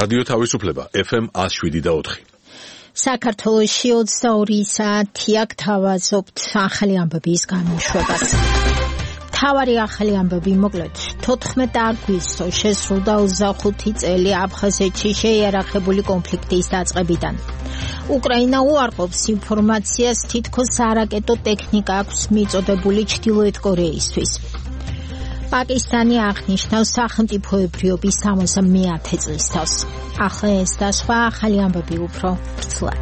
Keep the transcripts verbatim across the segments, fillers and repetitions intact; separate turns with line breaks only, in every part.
რადიო თავისუფლება ეფ ემ one oh seven და four.
საქართველოში ოცდაორი საათია გთავაზობთ ახალი ამბების გამოშვებას. თავარი ახალი ამბები მოკლედ თოთხმეტი აგვისტოს შესრულდა ოცდახუთი წელი აფხაზეთში შეიარაღებული კონფლიქტის დაწყებიდან. უკრაინა უარყოფს ინფორმაციას თითქოს არაკეტო ტექნიკა აქვს მიწოდებული ჩრდილოეთ კორეისთვის. პაკისტანი აღნიშნავს სახელმწიფოებრიობის სამოცდამეათე წლის თავს. ახლა ეს და სხვა ახალი ამბები უფრო ვრცლად.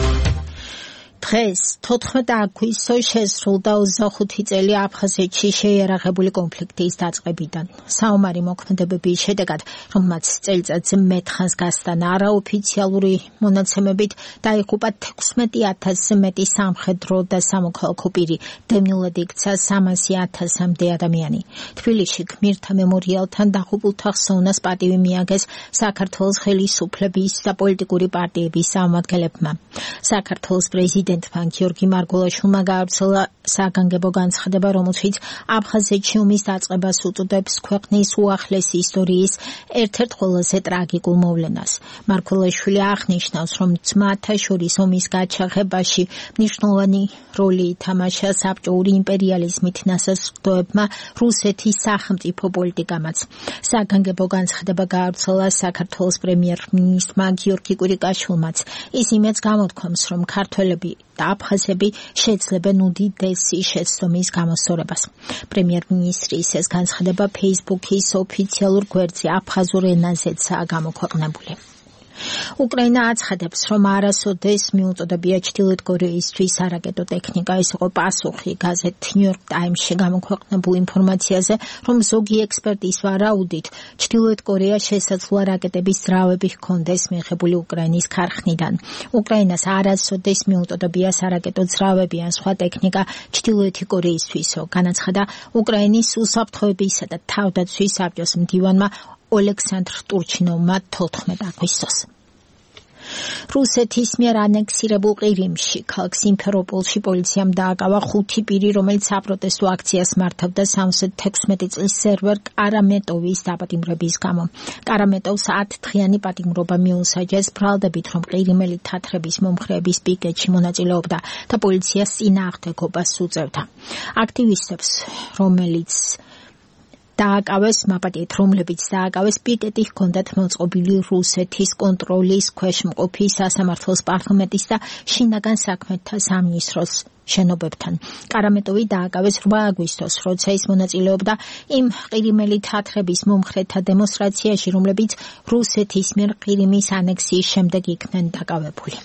დღეს თოთხმეტი აგვისტოს შესრულდა ოცდახუთი წელი აფხაზეთში შეიარაღებული კონფლიქტის დაწყებიდან. საომარი მოქმედებების შედეგად, რომელმაც წელიწადზე მეტხანს გასტანა, არაოფიციალური მონაცემებით დაიღუპა თექვსმეტი ათასზე მეტი სამხედრო და სამოქალაქო პირი, დევნილად იქცა სამასი ათასამდე ადამიანი. თბილისში გმირთა მემორიალთან დაღუპულთა ხსოვნას პატივი მიაგეს საქართველოს ხელისუფლების და პოლიტიკური პარტიების წარმომადგენლებმა. საქართველოს პრეზიდენტ გიორგი მარგველაშვილმა გაავრცელა საგანგებო განცხადება, რომელშიც აფხაზეთში ომის დაწყებას უწოდებს ქვეყნის უახლესი ისტორიის ერთ-ერთ ყველაზე ტრაგიკულ მოვლენას. მარგველაშვილი აღნიშნავს, რომ ძმათა შორის ომის გაჩაღებაში მნიშვნელოვანი როლი ითამაშა საბჭოური იმპერიალიზმით ნასაწყდოებმა რუსეთის სახელმწიფო პოლიტიკამაც. საგანგებო განცხადება გაავრცელა საქართველოს პრემიერ-მინისტრმა გიორგი კვირიკაშვილმაც. ის იმედს გამოთქვამს, რომ ქართველები და აფხაზები შეძლებენ უდიდესი შეცდომის გამოსწორებას. პრემიერ-მინისტრის ეს განცხადება ფეისბუქის ოფიციალურ გვერდზე აფხაზურ ენაზეცაა გამოქვეყნებული. უკრაინა აცხადებს, რომ არასოდეს მიუწოდებია ჩრდილოეთ კორეისთვის არაკეტო ტექნიკა. ეს იყო პასუხი გაზეთ New York Times-ში გამოქვეყნებულ ინფორმაციაზე, რომ ზოგი ექსპერტის ვარაუდით ჩრდილოეთ კორეა შესაძლოა რაკეტების ძრავები ჰქონდეს მიღებული უკრაინის ქარხნიდან. უკრაინას არასოდეს მიუწოდებია სარაკეტო ძრავები ან სხვა ტექნიკა ჩრდილოეთი კორეისთვისო, განაცხადა უკრაინის უსაფრთხოებისა და თავდაცვის საბჭოს მდივანმა ოლექსანდრ ტურჩინოვმა თოთხმეტი აგვისტოს. რუსეთის მიერ ანექსირებულ ყირიმში, ქალაქ სიმფეროპოლში პოლიციამ დააკავა ხუთი პირი, რომელიც საპროტესტო აქციას მართავდა სამოცდათექვსმეტი წლის სერვერ კარამეტოვის დაპატიმრების გამო. კარამეტოვს ათდღიანი პატიმრობა მიუსაჯეს ბრალდებით, რომ ყირიმელი თათრების მომხრეების პიკეტში მონაწილეობდა და პოლიციას წინააღმდეგობას უწევდა. აქტივისტებს, რომელიც დააკავეს მაპატიეთ, რომლებიც დააკავეს პიკეტი ჰქონდათ მოწყობილი რუსეთის კონტროლის ქვეშ მყოფი სასამართლოს პარლამენტის და შინაგან საქმეთა სამინისტროს შენობებთან. კარამეტოვი დააკავეს რვა აგვისტოს, როცა ის მონაწილეობდა იმ ყირიმელი თათრების მომხრეთა დემონსტრაციაში, რომლებიც რუსეთის მიერ ყირიმის ანექსიის შემდეგ იქნენ დაკავებული.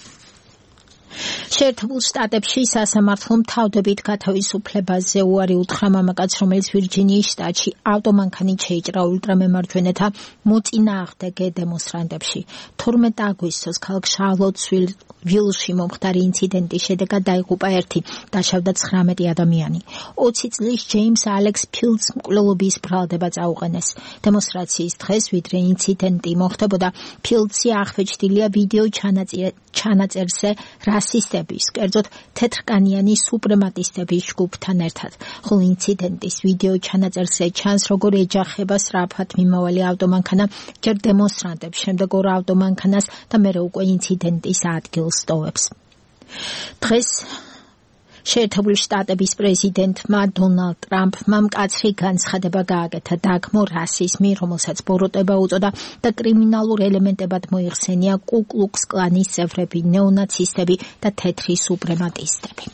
შეერთებულ შტატებში სასამართლომ თავდებით გათავისუფლებაზე უარი უთხრა მამაკაცს, რომელიც ვირჯინიის შტატში ავტომანქანით შეიჭრა ულტრამემარჯვენეთა მოწინააღმდეგე დემონსტრანტებში. თორმეტი აგვისტოს ქალაქ შარლოტსვილში მომხდარი ინციდენტის შედეგად დაიღუპა ერთი, დაშავდა ცხრამეტი ადამიანი. ოცი წლის ჯეიმს ალექს ფილდს მკვლელობის ბრალდება წაუყენეს. დემონსტრაციის დღეს, ვიდრე ინციდენტი მოხდებოდა, ფილდსი აღბეჭდილია ვიდეო ჩანაწერზე რასისტების, კერძოდ თეთრკანიანი სუპრემატისტების ჯგუფთან ერთად. ხოლო ინციდენტის ვიდეო ჩანაწერზე ჩანს, როგორ ეჯახება სწრაფად მიმავალი ავტომანქანა ჯერ დემონსტრანტებს, შემდეგ ორ ავტომანქანას და მერე უკვე ინციდენტის ადგილს ტოვებს. დღეს შეერთებული შტატების პრეზიდენტმა დონალდ ტრამპმა მკაცრი განცხადება გააკეთა დაგმო რასიზმი, რომელსაც ბოროტება უწოდა და კრიმინალურ ელემენტებად მოიხსენია კუ კლუქს კლანის წევრები, ნეონაცისტები და თეთრი სუპრემატისტები.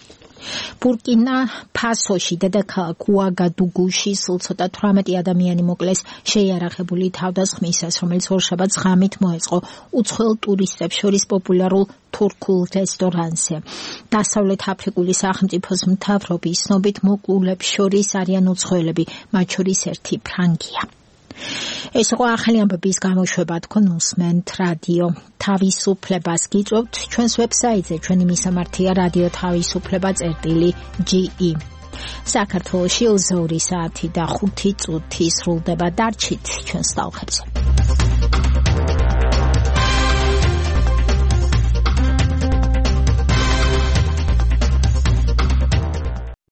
ბურკინა ფასოში დედაქალაქ უაგადუგუში სულ ცოტა თვრამეტი ადამიანი მოკლეს შეიარაღებული თავდასხმისას, რომელიც ორშაბათს ღამით მოეწყო უცხოელ ტურისტებს შორის პოპულარულ თურქულ რესტორანზე. დასავლეთ აფრიკული სახელმწიფოს მთავრობის ცნობით მოკლულებს შორის არიან უცხოელები, მათ შორის ერთი ფრანგია. ეს იყო ახალი ამბების გამოშვება, თქვენ უსმენთ რადიო თავისუფლებას. გიწევთ ჩვენს ვებსაიტზე, ჩვენი მისამართია რადიო თავისუფლება წერტილი ჯი ი. საქართველოში ოცდაორი საათი და ხუთი წუთი სრულდება. დარჩით ჩვენს ტალღებზე.